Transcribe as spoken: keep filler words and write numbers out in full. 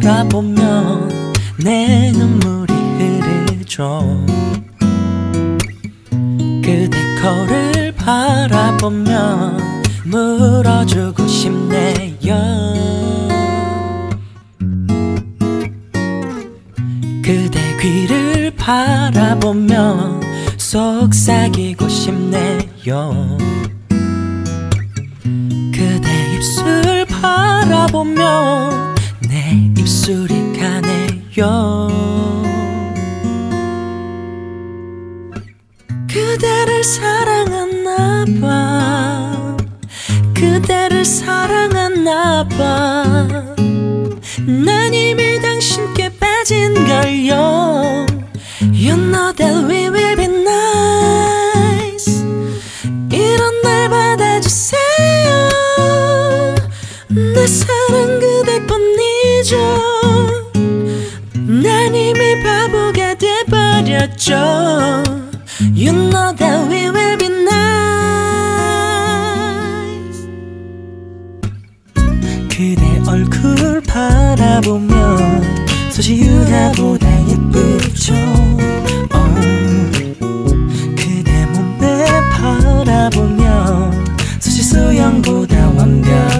바라보면 내 눈물이 흐르죠. 그대 거를 바라보면 물어주고 싶네요. 그대 귀를 바라보면 속삭이고 싶네요. 그대 입술 바라보면 내 입술이 가네요. 그대를 사랑했나봐. 그대를 사랑했나봐. 난 이미 당신께 빠진걸요. You know that we will be nice. 이런 날 받아주세요. 내 사랑 그대뿐이죠. 난 이미 바보가 돼버렸죠. You know that we will be nice. 그대 얼굴 바라보면 소시유나보다 예쁘죠. oh. 그대 몸매 바라보면 소시수영보다 완벽.